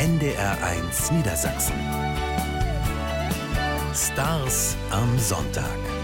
NDR1 Niedersachsen. Stars am Sonntag.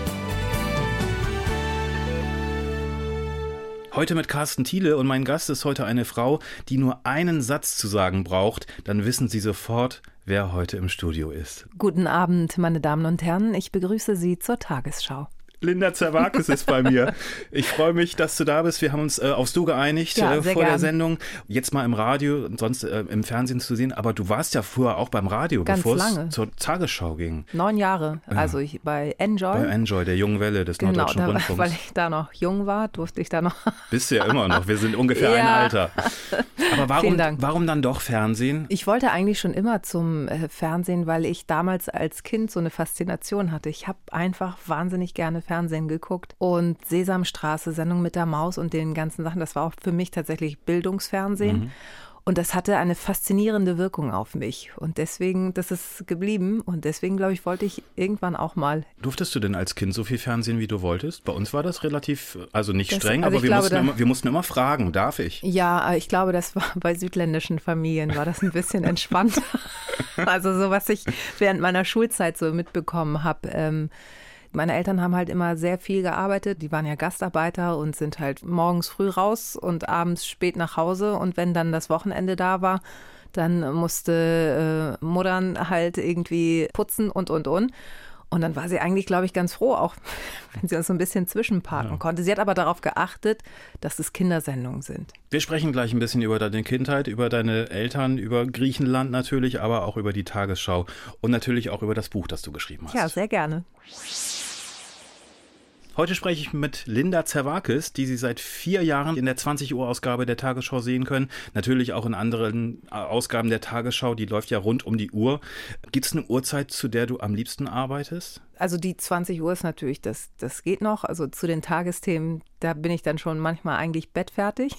Heute mit Carsten Thiele und mein Gast ist heute eine Frau, die nur einen Satz zu sagen braucht. Dann wissen Sie sofort, wer heute im Studio ist. Guten Abend, meine Damen und Herren. Ich begrüße Sie zur Tagesschau. Linda Zerwakis ist bei mir. Ich freue mich, dass du da bist. Wir haben uns aufs Du geeinigt vor der Sendung. Jetzt mal im Radio und sonst im Fernsehen zu sehen. Aber du warst ja früher auch beim Radio, bevor es zur Tagesschau ging. 9 Jahre, also bei Enjoy. Bei Enjoy, der jungen Welle des Norddeutschen Rundfunks. Weil ich da noch jung war, durfte ich da noch... Bist du ja immer noch, wir sind ungefähr ein Alter. Aber warum dann doch Fernsehen? Ich wollte eigentlich schon immer zum Fernsehen, weil ich damals als Kind so eine Faszination hatte. Ich habe einfach wahnsinnig gerne Fernsehen geguckt und Sesamstraße, Sendung mit der Maus und den ganzen Sachen, das war auch für mich tatsächlich Bildungsfernsehen. Und das hatte eine faszinierende Wirkung auf mich. Und deswegen, das ist geblieben. Und deswegen, glaube ich, wollte ich irgendwann auch mal. Durftest du denn als Kind so viel Fernsehen, wie du wolltest? Bei uns war das relativ, also nicht streng, aber wir mussten immer fragen, darf ich? Ja, ich glaube, das war bei südländischen Familien, war das ein bisschen entspannter. Also so, was ich während meiner Schulzeit so mitbekommen habe. Meine Eltern haben halt immer sehr viel gearbeitet. Die waren ja Gastarbeiter und sind halt morgens früh raus und abends spät nach Hause. Und wenn dann das Wochenende da war, dann musste Muttern halt irgendwie putzen und. Und dann war sie eigentlich, glaube ich, ganz froh, auch wenn sie uns so ein bisschen zwischenparken konnte. Sie hat aber darauf geachtet, dass es Kindersendungen sind. Wir sprechen gleich ein bisschen über deine Kindheit, über deine Eltern, über Griechenland natürlich, aber auch über die Tagesschau und natürlich auch über das Buch, das du geschrieben hast. Ja, sehr gerne. Heute spreche ich mit Linda Zerwakis, die Sie seit 4 Jahren in der 20-Uhr-Ausgabe der Tagesschau sehen können. Natürlich auch in anderen Ausgaben der Tagesschau, die läuft ja rund um die Uhr. Gibt es eine Uhrzeit, zu der du am liebsten arbeitest? Also die 20 Uhr ist natürlich, das geht noch. Also zu den Tagesthemen, da bin ich dann schon manchmal eigentlich bettfertig.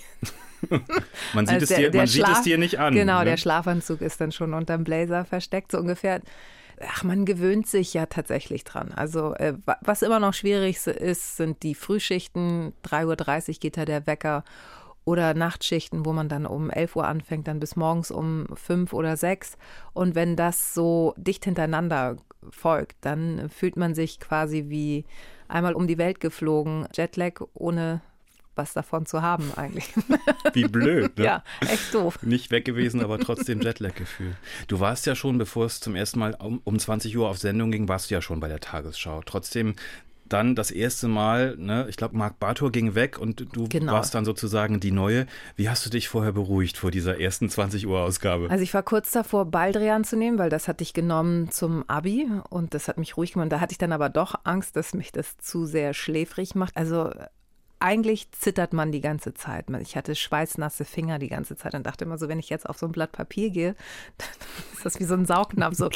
Man sieht, es dir nicht an. Genau, ne? Der Schlafanzug ist dann schon unterm Blazer versteckt, so ungefähr. Ach, man gewöhnt sich ja tatsächlich dran. Also was immer noch schwierig ist, sind die Frühschichten. 3:30 Uhr geht da der Wecker. Oder Nachtschichten, wo man dann um 11 Uhr anfängt, dann bis morgens um 5 oder 6. Und wenn das so dicht hintereinander folgt, dann fühlt man sich quasi wie einmal um die Welt geflogen. Jetlag ohne was davon zu haben eigentlich. Wie blöd, ne? Ja, echt doof. Nicht weg gewesen, aber trotzdem Jetlag-Gefühl. Du warst ja schon, bevor es zum ersten Mal um 20 Uhr auf Sendung ging, warst du ja schon bei der Tagesschau. Trotzdem dann das erste Mal, ne, ich glaube, Marc Bartor ging weg und du warst dann sozusagen die Neue. Wie hast du dich vorher beruhigt vor dieser ersten 20 Uhr Ausgabe? Also ich war kurz davor, Baldrian zu nehmen, weil das hatte ich genommen zum Abi und das hat mich ruhig gemacht. Da hatte ich dann aber doch Angst, dass mich das zu sehr schläfrig macht. Also eigentlich zittert man die ganze Zeit. Ich hatte schweißnasse Finger die ganze Zeit und dachte immer so, wenn ich jetzt auf so ein Blatt Papier gehe, dann ist das wie so ein Saugnapf. So,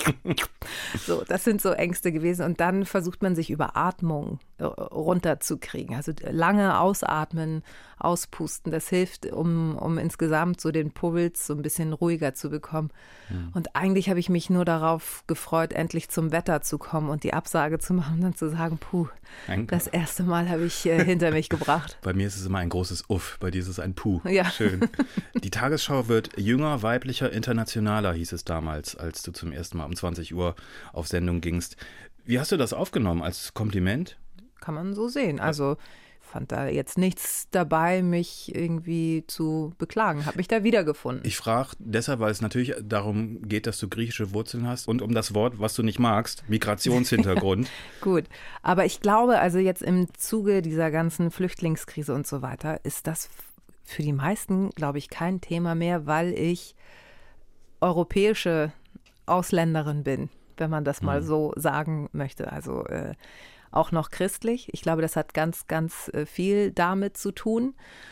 das sind so Ängste gewesen. Und dann versucht man sich über Atmung runterzukriegen. Also lange ausatmen, auspusten, das hilft, um insgesamt so den Puls so ein bisschen ruhiger zu bekommen. Und eigentlich habe ich mich nur darauf gefreut, endlich zum Wetter zu kommen und die Absage zu machen und dann zu sagen, das erste Mal habe ich hinter mich gebracht. Bei mir ist es immer ein großes Uff, bei dir ist es ein Puh. Ja. Schön. Die Tagesschau wird jünger, weiblicher, internationaler, hieß es damals, als du zum ersten Mal um 20 Uhr auf Sendung gingst. Wie hast du das aufgenommen? Als Kompliment? Kann man so sehen. Also fand da jetzt nichts dabei, mich irgendwie zu beklagen. Habe mich da wiedergefunden. Ich frage deshalb, weil es natürlich darum geht, dass du griechische Wurzeln hast und um das Wort, was du nicht magst, Migrationshintergrund. Gut, aber ich glaube, also jetzt im Zuge dieser ganzen Flüchtlingskrise und so weiter, ist das für die meisten, glaube ich, kein Thema mehr, weil ich europäische Ausländerin bin, wenn man das mal so sagen möchte. Also auch noch christlich. Ich glaube, das hat ganz, ganz viel damit zu tun.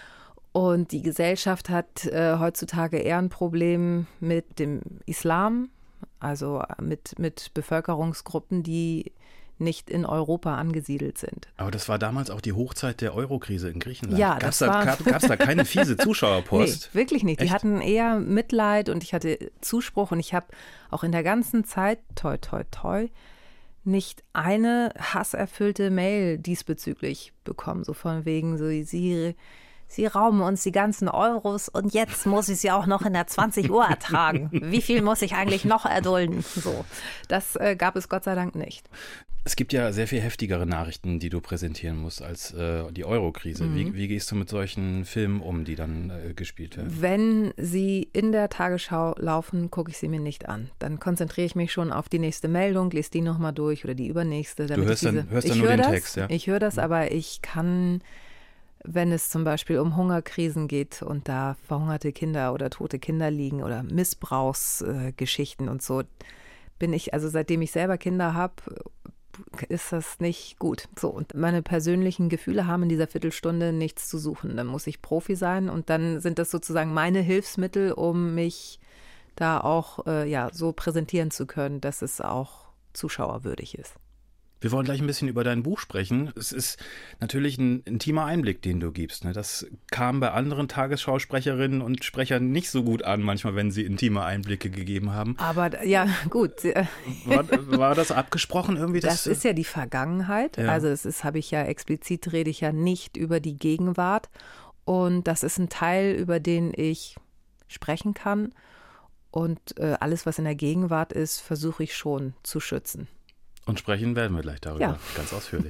Und die Gesellschaft hat heutzutage eher ein Problem mit dem Islam, also mit Bevölkerungsgruppen, die nicht in Europa angesiedelt sind. Aber das war damals auch die Hochzeit der Eurokrise in Griechenland. Ja, gab es da keine fiese Zuschauerpost? Nee, wirklich nicht. Echt? Die hatten eher Mitleid und ich hatte Zuspruch und ich habe auch in der ganzen Zeit, toi, toi, toi, nicht eine hasserfüllte Mail diesbezüglich bekommen. So von wegen, so, Sie Sie rauben uns die ganzen Euros und jetzt muss ich sie auch noch in der 20 Uhr ertragen. Wie viel muss ich eigentlich noch erdulden? So, das gab es Gott sei Dank nicht. Es gibt ja sehr viel heftigere Nachrichten, die du präsentieren musst als die Euro-Krise. Wie gehst du mit solchen Filmen um, die dann gespielt werden? Wenn sie in der Tagesschau laufen, gucke ich sie mir nicht an. Dann konzentriere ich mich schon auf die nächste Meldung, lese die nochmal durch oder die übernächste. Du hörst dann nur den Text, ja? Ich höre das, aber ich kann, wenn es zum Beispiel um Hungerkrisen geht und da verhungerte Kinder oder tote Kinder liegen oder Missbrauchsgeschichten und so, bin ich, also seitdem ich selber Kinder habe, ist das nicht gut. So, und meine persönlichen Gefühle haben in dieser Viertelstunde nichts zu suchen. Dann muss ich Profi sein und dann sind das sozusagen meine Hilfsmittel, um mich da auch so präsentieren zu können, dass es auch zuschauerwürdig ist. Wir wollen gleich ein bisschen über dein Buch sprechen. Es ist natürlich ein intimer Einblick, den du gibst. Ne? Das kam bei anderen Tagesschausprecherinnen und Sprechern nicht so gut an, manchmal, wenn sie intime Einblicke gegeben haben. Aber ja, gut. War das abgesprochen irgendwie? Das ist ja die Vergangenheit. Ja. Also rede ich ja nicht über die Gegenwart. Und das ist ein Teil, über den ich sprechen kann. Und alles, was in der Gegenwart ist, versuche ich schon zu schützen. Und sprechen werden wir gleich darüber, ganz ausführlich.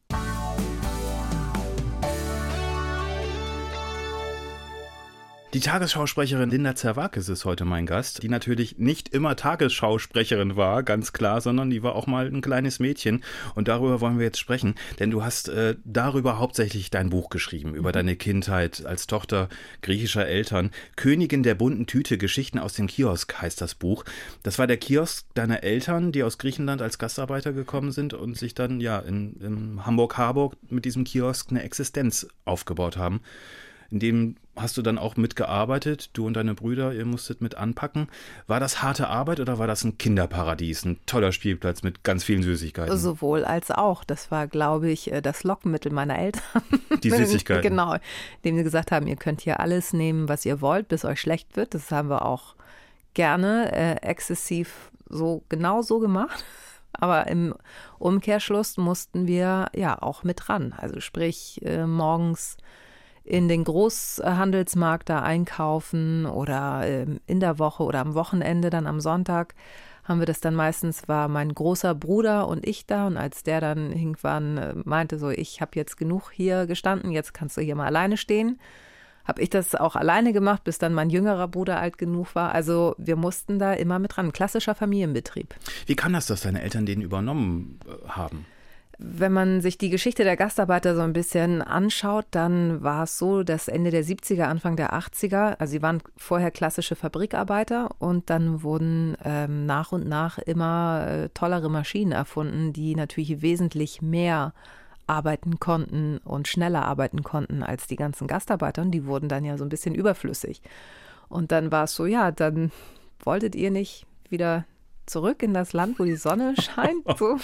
Die Tagesschausprecherin Linda Zerwakis ist heute mein Gast, die natürlich nicht immer Tagesschausprecherin war, ganz klar, sondern die war auch mal ein kleines Mädchen. Und darüber wollen wir jetzt sprechen, denn du hast darüber hauptsächlich dein Buch geschrieben, über deine Kindheit als Tochter griechischer Eltern. Königin der bunten Tüte, Geschichten aus dem Kiosk heißt das Buch. Das war der Kiosk deiner Eltern, die aus Griechenland als Gastarbeiter gekommen sind und sich dann in Hamburg-Harburg mit diesem Kiosk eine Existenz aufgebaut haben. In dem hast du dann auch mitgearbeitet, du und deine Brüder, ihr musstet mit anpacken. War das harte Arbeit oder war das ein Kinderparadies, ein toller Spielplatz mit ganz vielen Süßigkeiten? Sowohl als auch. Das war, glaube ich, das Lockmittel meiner Eltern. Die Süßigkeiten? Genau, indem sie gesagt haben, ihr könnt hier alles nehmen, was ihr wollt, bis euch schlecht wird. Das haben wir auch gerne exzessiv genau so gemacht. Aber im Umkehrschluss mussten wir ja auch mit ran. Also sprich, morgens in den Großhandelsmarkt da einkaufen oder in der Woche oder am Wochenende, dann am Sonntag haben wir das dann meistens, war mein großer Bruder und ich da und als der dann irgendwann meinte so, ich habe jetzt genug hier gestanden, jetzt kannst du hier mal alleine stehen, habe ich das auch alleine gemacht, bis dann mein jüngerer Bruder alt genug war. Also wir mussten da immer mit ran, klassischer Familienbetrieb. Wie kann das, dass deine Eltern den übernommen haben? Wenn man sich die Geschichte der Gastarbeiter so ein bisschen anschaut, dann war es so, dass Ende der 70er, Anfang der 80er, also sie waren vorher klassische Fabrikarbeiter und dann wurden nach und nach immer tollere Maschinen erfunden, die natürlich wesentlich mehr arbeiten konnten und schneller arbeiten konnten als die ganzen Gastarbeiter und die wurden dann ja so ein bisschen überflüssig. Und dann war es so, ja, dann wolltet ihr nicht wieder zurück in das Land, wo die Sonne scheint, so.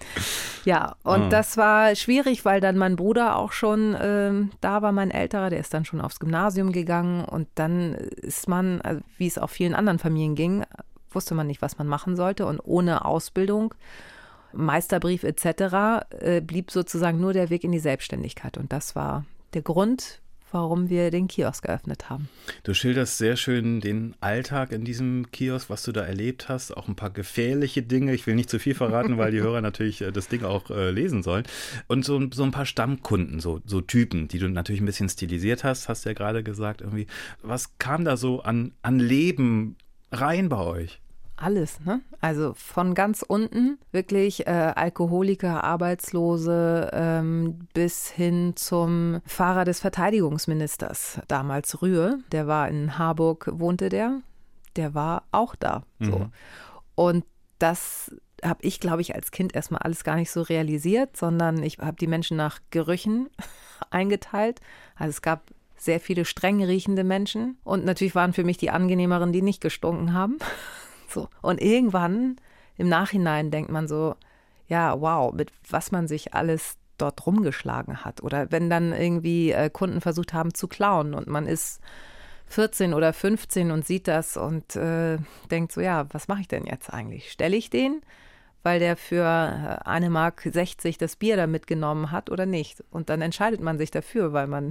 Ja, und das war schwierig, weil dann mein Bruder auch schon da war, mein Älterer, der ist dann schon aufs Gymnasium gegangen und dann ist man, also wie es auch vielen anderen Familien ging, wusste man nicht, was man machen sollte und ohne Ausbildung, Meisterbrief etc. Blieb sozusagen nur der Weg in die Selbstständigkeit und das war der Grund, warum wir den Kiosk eröffnet haben. Du schilderst sehr schön den Alltag in diesem Kiosk, was du da erlebt hast, auch ein paar gefährliche Dinge. Ich will nicht zu viel verraten, weil die Hörer natürlich das Ding auch lesen sollen. Und so ein paar Stammkunden, so Typen, die du natürlich ein bisschen stilisiert hast du ja gerade gesagt irgendwie. Was kam da so an Leben rein bei euch? Alles, ne? Also von ganz unten, wirklich Alkoholiker, Arbeitslose bis hin zum Fahrer des Verteidigungsministers, damals Rühe, der war in Harburg, wohnte der war auch da. So. Mhm. Und das habe ich, glaube ich, als Kind erstmal alles gar nicht so realisiert, sondern ich habe die Menschen nach Gerüchen eingeteilt. Also es gab sehr viele streng riechende Menschen und natürlich waren für mich die angenehmeren, die nicht gestunken haben. So. Und irgendwann im Nachhinein denkt man so, ja, wow, mit was man sich alles dort rumgeschlagen hat. Oder wenn dann irgendwie Kunden versucht haben zu klauen und man ist 14 oder 15 und sieht das und denkt so, ja, was mache ich denn jetzt eigentlich? Stelle ich den, weil der für 1,60 Mark das Bier da mitgenommen hat oder nicht? Und dann entscheidet man sich dafür, weil man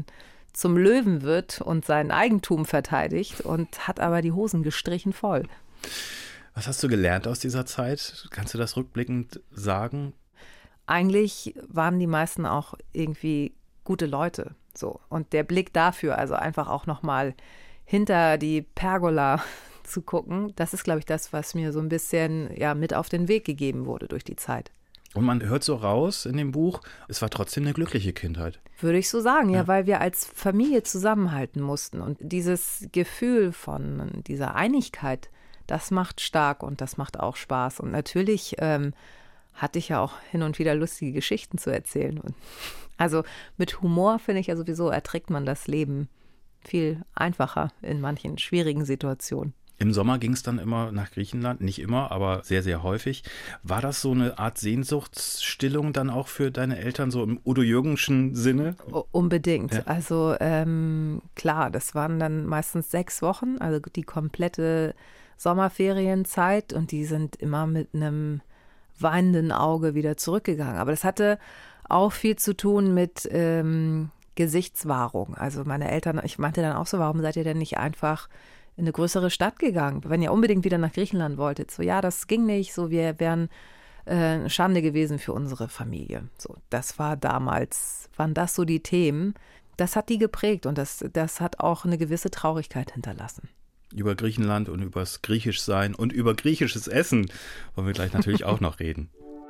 zum Löwen wird und sein Eigentum verteidigt und hat aber die Hosen gestrichen voll. Was hast du gelernt aus dieser Zeit? Kannst du das rückblickend sagen? Eigentlich waren die meisten auch irgendwie gute Leute. So. Und der Blick dafür, also einfach auch nochmal hinter die Pergola zu gucken, das ist, glaube ich, das, was mir so ein bisschen mit auf den Weg gegeben wurde durch die Zeit. Und man hört so raus in dem Buch, es war trotzdem eine glückliche Kindheit. Würde ich so sagen, ja, weil wir als Familie zusammenhalten mussten. Und dieses Gefühl von dieser Einigkeit, das macht stark und das macht auch Spaß. Und natürlich hatte ich ja auch hin und wieder lustige Geschichten zu erzählen. Und also mit Humor, finde ich ja sowieso, erträgt man das Leben viel einfacher in manchen schwierigen Situationen. Im Sommer ging es dann immer nach Griechenland, nicht immer, aber sehr, sehr häufig. War das so eine Art Sehnsuchtsstillung dann auch für deine Eltern, so im Udo Jürgenschen Sinne? Unbedingt. Ja. Also klar, das waren dann meistens 6 Wochen, also die komplette Sommerferienzeit und die sind immer mit einem weinenden Auge wieder zurückgegangen. Aber das hatte auch viel zu tun mit Gesichtswahrung. Also meine Eltern, ich meinte dann auch so, warum seid ihr denn nicht einfach in eine größere Stadt gegangen, wenn ihr unbedingt wieder nach Griechenland wolltet? So, ja, das ging nicht, so, wir wären Schande gewesen für unsere Familie. So, das war damals, waren das so die Themen. Das hat die geprägt und das hat auch eine gewisse Traurigkeit hinterlassen. Über Griechenland und übers Griechischsein und über griechisches Essen wollen wir gleich natürlich auch noch reden.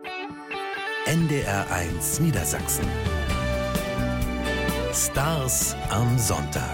NDR1 Niedersachsen. Stars am Sonntag.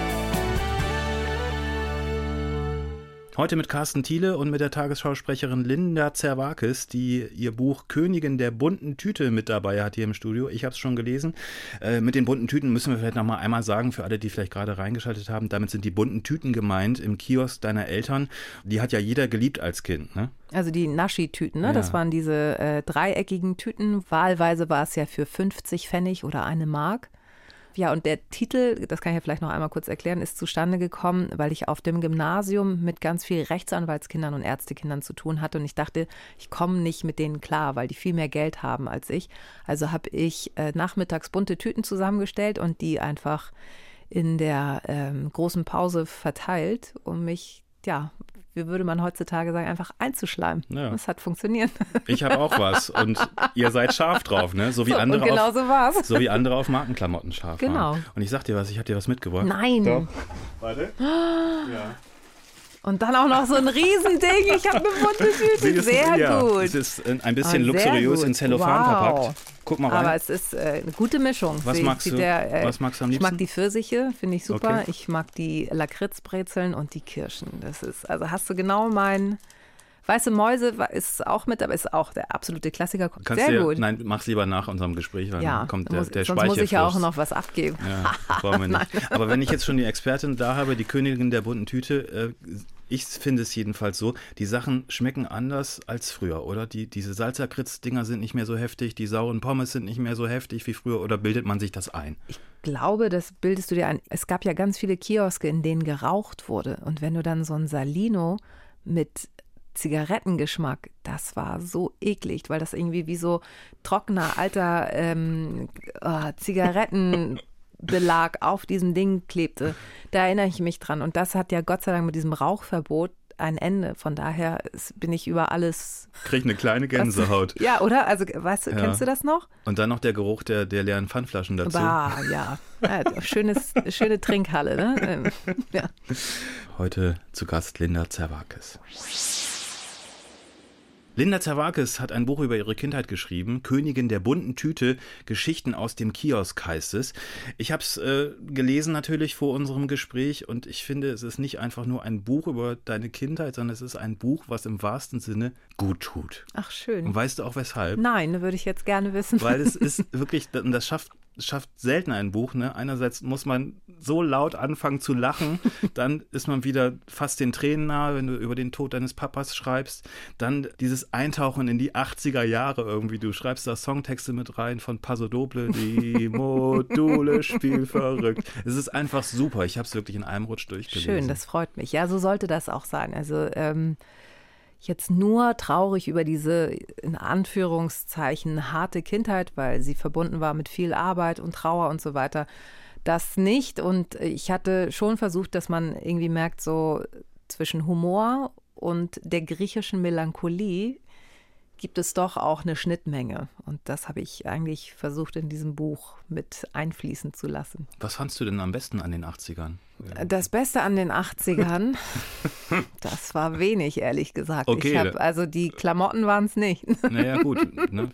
Heute mit Carsten Thiele und mit der Tagesschausprecherin Linda Zerwakis, die ihr Buch Königin der bunten Tüte mit dabei hat hier im Studio. Ich habe es schon gelesen. Mit den bunten Tüten müssen wir vielleicht noch mal einmal sagen, für alle, die vielleicht gerade reingeschaltet haben, damit sind die bunten Tüten gemeint im Kiosk deiner Eltern. Die hat ja jeder geliebt als Kind, ne? Also die Naschi-Tüten, ne? Ja. Das waren diese dreieckigen Tüten. Wahlweise war es ja für 50 Pfennig oder 1 Mark. Ja, und der Titel, das kann ich ja vielleicht noch einmal kurz erklären, ist zustande gekommen, weil ich auf dem Gymnasium mit ganz vielen Rechtsanwaltskindern und Ärztekindern zu tun hatte. Und ich dachte, ich komme nicht mit denen klar, weil die viel mehr Geld haben als ich. Also habe ich nachmittags bunte Tüten zusammengestellt und die einfach in der großen Pause verteilt, um mich, wie würde man heutzutage sagen, einfach einzuschleimen. Ja. Das hat funktioniert. Ich habe auch was und ihr seid scharf drauf, ne? So wie So, andere und genau auf, so war's. so wie andere auf Markenklamotten scharf Genau. waren. Und ich sag dir was, ich habe dir was mitgebracht. Nein. Doch. Warte. Ja. Und dann auch noch so ein Riesending. Ich habe eine bunte Tüte. Sehr gut. Es ist ein bisschen sehr luxuriös gut. in Zellophan Wow. verpackt. Guck mal rein. Aber es ist eine gute Mischung. Was magst du? Was magst du am Ich liebsten? mag die Pfirsiche, finde ich super. Okay. Ich mag die Lakritzbrezeln und die Kirschen. Das ist, also hast du genau mein. Weiße Mäuse ist auch mit, aber ist auch der absolute Klassiker. Sehr gut. Nein, mach's lieber nach unserem Gespräch, weil dann kommt der sonst muss Speichelfluss. ich ja auch noch was abgeben. Ja, brauchen wir nicht. Aber wenn ich jetzt schon die Expertin da habe, die Königin der bunten Tüte, ich finde es jedenfalls so, die Sachen schmecken anders als früher, oder? Diese Salzlakritz-Dinger sind nicht mehr so heftig, die sauren Pommes sind nicht mehr so heftig wie früher, oder bildet man sich das ein? Ich glaube, das bildest du dir ein. Es gab ja ganz viele Kioske, in denen geraucht wurde. Und wenn du dann so ein Salino mit Zigarettengeschmack, das war so eklig, weil das irgendwie wie so trockener, alter Zigarettenbelag auf diesem Ding klebte. Da erinnere ich mich dran. Und das hat ja Gott sei Dank mit diesem Rauchverbot ein Ende. Von daher bin ich über alles. Krieg eine kleine Gänsehaut. Ja, oder? Also, weißt du, kennst du das noch? Und dann noch der Geruch der leeren Pfandflaschen dazu. Bah, ja. Schöne Trinkhalle, ne? Ja. Heute zu Gast Linda Zerwakis. Linda Zerwakis hat ein Buch über ihre Kindheit geschrieben, Königin der bunten Tüte, Geschichten aus dem Kiosk heißt es. Ich habe es gelesen natürlich vor unserem Gespräch und ich finde, es ist nicht einfach nur ein Buch über deine Kindheit, sondern es ist ein Buch, was im wahrsten Sinne gut tut. Ach, schön. Und weißt du auch weshalb? Nein, würde ich jetzt gerne wissen. Weil es ist wirklich, und das schafft selten ein Buch, ne? Einerseits muss man so laut anfangen zu lachen, dann ist man wieder fast den Tränen nahe, wenn du über den Tod deines Papas schreibst. Dann dieses Eintauchen in die 80er Jahre irgendwie. Du schreibst da Songtexte mit rein von Paso Doble, die Module spiel verrückt. Es ist einfach super. Ich habe es wirklich in einem Rutsch durchgelesen. Schön, das freut mich. Ja, so sollte das auch sein. Also jetzt nur traurig über diese, in Anführungszeichen, harte Kindheit, weil sie verbunden war mit viel Arbeit und Trauer und so weiter. das nicht. Und ich hatte schon versucht, dass man irgendwie merkt, so zwischen Humor und der griechischen Melancholie gibt es doch auch eine Schnittmenge. Und das habe ich eigentlich versucht, in diesem Buch mit einfließen zu lassen. Was fandst du denn am besten an den 80ern? Das Beste an den 80ern, das war wenig, ehrlich gesagt. Okay. Also die Klamotten waren es nicht. Naja, gut. Ne?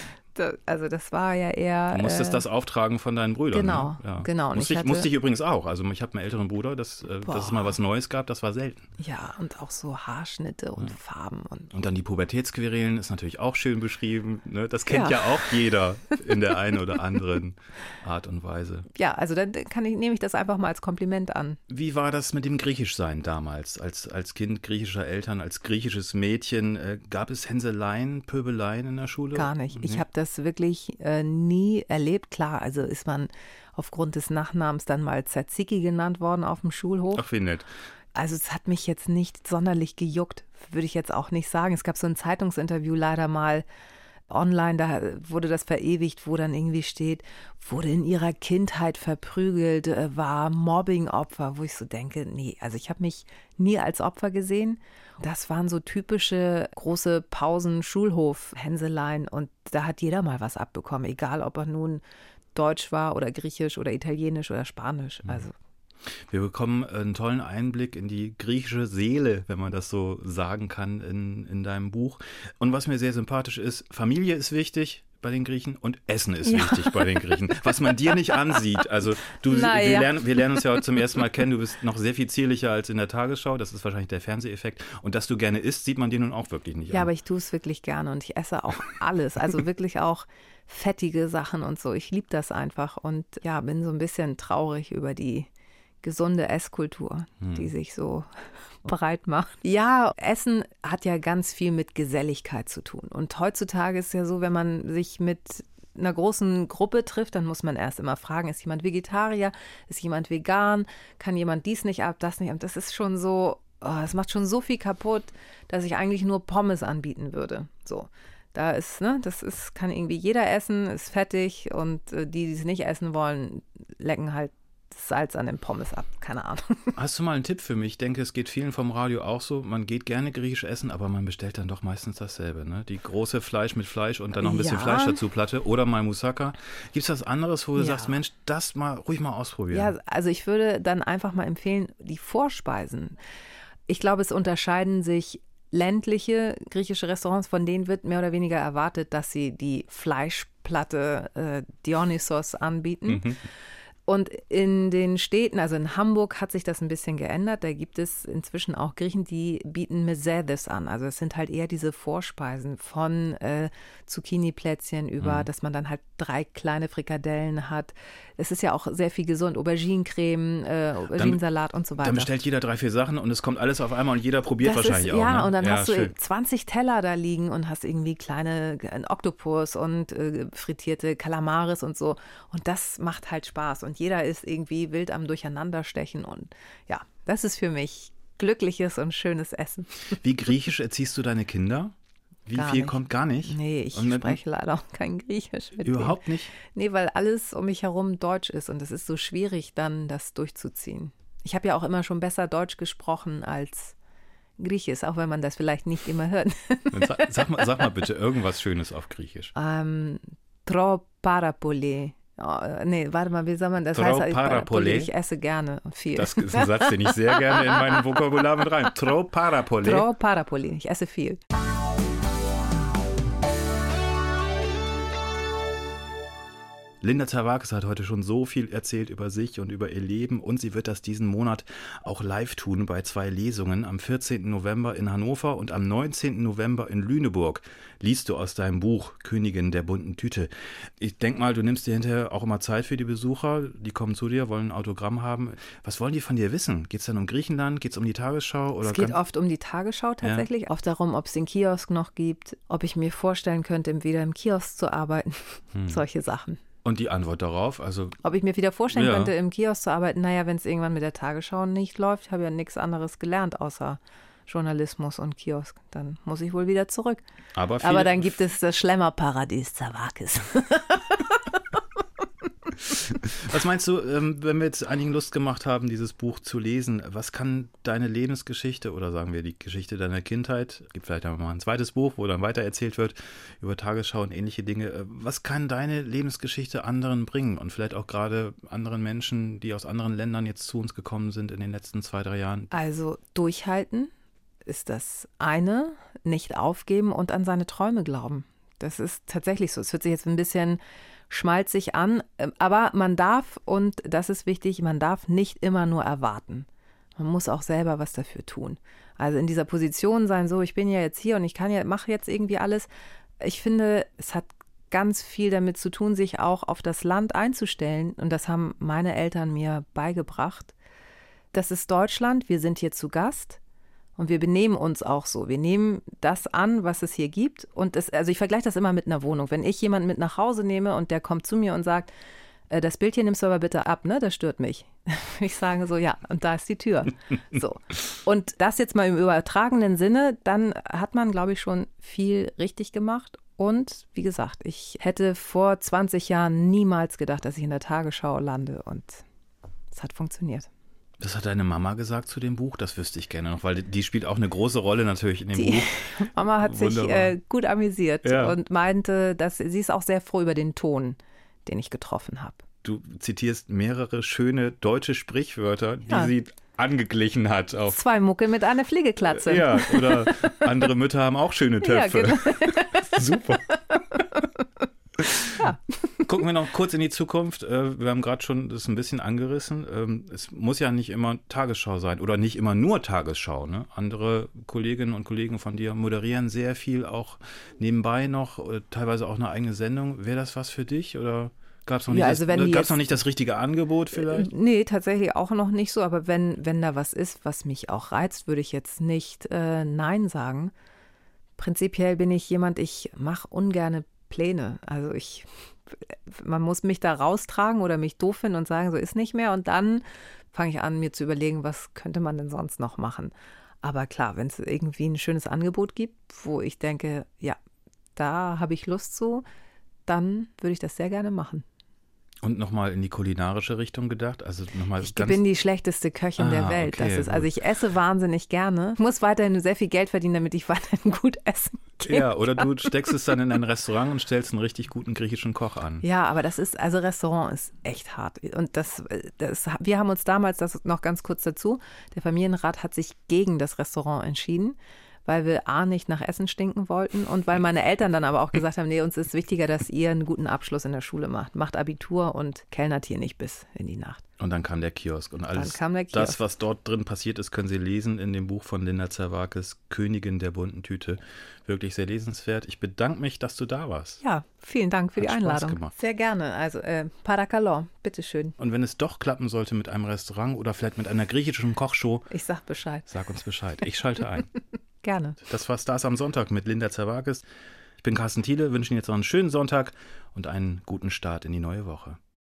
Also das war ja eher... Du musstest das auftragen von deinen Brüdern. Genau, ne? Ja. genau. Und Musste ich übrigens auch. Also ich habe einen älteren Bruder, dass es mal was Neues gab, das war selten. Ja, und auch so Haarschnitte und Farben. Und dann die Pubertätsquerelen ist natürlich auch schön beschrieben. Ne? Das kennt ja auch jeder in der einen oder anderen Art und Weise. Ja, also dann nehme ich das einfach mal als Kompliment an. Wie war das mit dem Griechischsein damals? Als Kind griechischer Eltern, als griechisches Mädchen, gab es Hänseleien, Pöbeleien in der Schule? Gar nicht. Nee? Ich habe das wirklich nie erlebt. Klar, also ist man aufgrund des Nachnamens dann mal Tzatziki genannt worden auf dem Schulhof. Ach, wie nett. Also es hat mich jetzt nicht sonderlich gejuckt, würde ich jetzt auch nicht sagen. Es gab so ein Zeitungsinterview leider mal online, da wurde das verewigt, wo dann irgendwie steht, wurde in ihrer Kindheit verprügelt, war Mobbing-Opfer, wo ich so denke, nee, also ich habe mich nie als Opfer gesehen. Das waren so typische große Pausen-Schulhof-Hänseleien und da hat jeder mal was abbekommen, egal ob er nun Deutsch war oder Griechisch oder Italienisch oder Spanisch, also. Wir bekommen einen tollen Einblick in die griechische Seele, wenn man das so sagen kann, in deinem Buch. Und was mir sehr sympathisch ist, Familie ist wichtig bei den Griechen und Essen ist wichtig bei den Griechen. Was man dir nicht ansieht. Also wir lernen uns ja zum ersten Mal kennen, du bist noch sehr viel zierlicher als in der Tagesschau, das ist wahrscheinlich der Fernseheffekt. Und dass du gerne isst, sieht man dir nun auch wirklich nicht an. Ja, aber ich tue es wirklich gerne und ich esse auch alles, also wirklich auch fettige Sachen und so. Ich liebe das einfach und ja, bin so ein bisschen traurig über die gesunde Esskultur, die sich so breit macht. Ja, Essen hat ja ganz viel mit Geselligkeit zu tun. Und heutzutage ist es ja so, wenn man sich mit einer großen Gruppe trifft, dann muss man erst immer fragen, ist jemand Vegetarier, ist jemand vegan, kann jemand dies nicht ab, das nicht ab. Das ist schon so, es macht schon so viel kaputt, dass ich eigentlich nur Pommes anbieten würde. So. Da ist, kann irgendwie jeder essen, ist fettig und die es nicht essen wollen, lecken halt Salz an den Pommes ab, keine Ahnung. Hast du mal einen Tipp für mich? Ich denke, es geht vielen vom Radio auch so. Man geht gerne griechisch essen, aber man bestellt dann doch meistens dasselbe. Ne? Die große Fleisch mit Fleisch und dann noch ein bisschen Fleisch dazu, Platte oder mal Moussaka. Gibt es was anderes, wo du sagst, Mensch, das mal ruhig mal ausprobieren? Ja, also ich würde dann einfach mal empfehlen, die Vorspeisen. Ich glaube, es unterscheiden sich ländliche griechische Restaurants, von denen wird mehr oder weniger erwartet, dass sie die Fleischplatte Dionysos anbieten. Mhm. Und in den Städten, also in Hamburg hat sich das ein bisschen geändert. Da gibt es inzwischen auch Griechen, die bieten Mesedes an. Also es sind halt eher diese Vorspeisen von Zucchini-Plätzchen über, dass man dann halt 3 kleine Frikadellen hat. Es ist ja auch sehr viel gesund. Auberginencreme, Auberginensalat und so weiter. Dann bestellt jeder 3, 4 Sachen und es kommt alles auf einmal und jeder probiert das wahrscheinlich auch. Ja, ne? Und dann hast du schön. 20 Teller da liegen und hast irgendwie einen Oktopus und frittierte Kalamaris und so. Und das macht halt Spaß. Und jeder ist irgendwie wild am Durcheinanderstechen. Und ja, das ist für mich glückliches und schönes Essen. Wie griechisch erziehst du deine Kinder? Wie gar viel nicht. Kommt gar nicht? Nee, ich spreche leider auch kein Griechisch mit Überhaupt denen. nicht? Nee, weil alles um mich herum Deutsch ist und es ist so schwierig, dann das durchzuziehen. Ich habe ja auch immer schon besser Deutsch gesprochen als Griechisch, auch wenn man das vielleicht nicht immer hört. Sag mal bitte irgendwas Schönes auf Griechisch. Tro parapoli. Oh, nee, warte mal, wie soll man das? Tro heißt parapoli. Ich esse gerne und viel. Das ist ein Satz, den ich sehr gerne in mein Vokabular mit rein. Tro parapoli. Tro parapoli. Ich esse viel. Linda Zerwakis hat heute schon so viel erzählt über sich und über ihr Leben und sie wird das diesen Monat auch live tun bei 2 Lesungen. Am 14. November in Hannover und am 19. November in Lüneburg liest du aus deinem Buch Königin der bunten Tüte. Ich denke mal, du nimmst dir hinterher auch immer Zeit für die Besucher. Die kommen zu dir, wollen ein Autogramm haben. Was wollen die von dir wissen? Geht es dann um Griechenland? Geht es um die Tagesschau? Oder es geht oft um die Tagesschau tatsächlich. Ja. Oft darum, ob es den Kiosk noch gibt, ob ich mir vorstellen könnte, wieder im Kiosk zu arbeiten. Solche Sachen. Und die Antwort darauf, also... Ob ich mir wieder vorstellen könnte, im Kiosk zu arbeiten, naja, wenn es irgendwann mit der Tagesschau nicht läuft, habe ich ja nichts anderes gelernt, außer Journalismus und Kiosk. Dann muss ich wohl wieder zurück. Aber dann gibt es das Schlemmerparadies Zerwakis. Was meinst du, wenn wir jetzt einigen Lust gemacht haben, dieses Buch zu lesen, was kann deine Lebensgeschichte oder sagen wir die Geschichte deiner Kindheit, gibt vielleicht auch mal ein zweites Buch, wo dann weitererzählt wird über Tagesschau und ähnliche Dinge, was kann deine Lebensgeschichte anderen bringen und vielleicht auch gerade anderen Menschen, die aus anderen Ländern jetzt zu uns gekommen sind in den letzten 2-3 Jahren? Also durchhalten ist das eine, nicht aufgeben und an seine Träume glauben. Das ist tatsächlich so. Es hört sich jetzt ein bisschen schmalzig an, aber man darf, und das ist wichtig, man darf nicht immer nur erwarten. Man muss auch selber was dafür tun. Also in dieser Position sein, so ich bin ja jetzt hier und ich mache jetzt irgendwie alles. Ich finde, es hat ganz viel damit zu tun, sich auch auf das Land einzustellen. Und das haben meine Eltern mir beigebracht. Das ist Deutschland, wir sind hier zu Gast. Und wir benehmen uns auch so. Wir nehmen das an, was es hier gibt. Und also ich vergleiche das immer mit einer Wohnung. Wenn ich jemanden mit nach Hause nehme und der kommt zu mir und sagt, das Bild hier nimmst du aber bitte ab, ne? Das stört mich. Ich sage so, ja, und da ist die Tür. So. Und das jetzt mal im übertragenen Sinne, dann hat man, glaube ich, schon viel richtig gemacht. Und wie gesagt, ich hätte vor 20 Jahren niemals gedacht, dass ich in der Tagesschau lande. Und es hat funktioniert. Was hat deine Mama gesagt zu dem Buch? Das wüsste ich gerne noch, weil die spielt auch eine große Rolle natürlich in dem Buch. Mama hat sich gut amüsiert und meinte, dass sie ist auch sehr froh über den Ton, den ich getroffen habe. Du zitierst mehrere schöne deutsche Sprichwörter, die sie angeglichen hat. Auf 2 Mucke mit einer Fliegeklatze. Ja, oder andere Mütter haben auch schöne Töpfe. Ja, genau. Super. Ja. Gucken wir noch kurz in die Zukunft. Wir haben gerade schon das ein bisschen angerissen. Es muss ja nicht immer Tagesschau sein oder nicht immer nur Tagesschau. Ne? Andere Kolleginnen und Kollegen von dir moderieren sehr viel auch nebenbei noch, teilweise auch eine eigene Sendung. Wäre das was für dich oder gab es noch, noch nicht das richtige Angebot vielleicht? Nee, tatsächlich auch noch nicht so. Aber wenn da was ist, was mich auch reizt, würde ich jetzt nicht Nein sagen. Prinzipiell bin ich jemand, ich mache ungerne Pläne. Also man muss mich da raustragen oder mich doof finden und sagen, so ist nicht mehr. Und dann fange ich an, mir zu überlegen, was könnte man denn sonst noch machen. Aber klar, wenn es irgendwie ein schönes Angebot gibt, wo ich denke, ja, da habe ich Lust zu, dann würde ich das sehr gerne machen. Und nochmal in die kulinarische Richtung gedacht? Also ich bin die schlechteste Köchin der Welt. Okay, also ich esse wahnsinnig gerne. Ich muss weiterhin sehr viel Geld verdienen, damit ich weiterhin gut essen kann. Ja, oder du steckst es dann in ein Restaurant und stellst einen richtig guten griechischen Koch an. Ja, aber Restaurant ist echt hart. Und wir haben uns damals, das noch ganz kurz dazu, der Familienrat hat sich gegen das Restaurant entschieden, weil wir nicht nach Essen stinken wollten und weil meine Eltern dann aber auch gesagt haben, nee, uns ist wichtiger, dass ihr einen guten Abschluss in der Schule macht. Macht Abitur und kellnert hier nicht bis in die Nacht. Und dann kam der Kiosk. Und alles das, was dort drin passiert ist, können Sie lesen in dem Buch von Linda Zerwakis, Königin der bunten Tüte. Wirklich sehr lesenswert. Ich bedanke mich, dass du da warst. Ja, vielen Dank für die Einladung. Spaß gemacht. Sehr gerne. Also, Parakalon, bitteschön. Und wenn es doch klappen sollte mit einem Restaurant oder vielleicht mit einer griechischen Kochshow. Ich sag Bescheid. Sag uns Bescheid. Ich schalte ein. Gerne. Das war Stars am Sonntag mit Linda Zerwakis. Ich bin Carsten Thiele, wünsche Ihnen jetzt noch einen schönen Sonntag und einen guten Start in die neue Woche.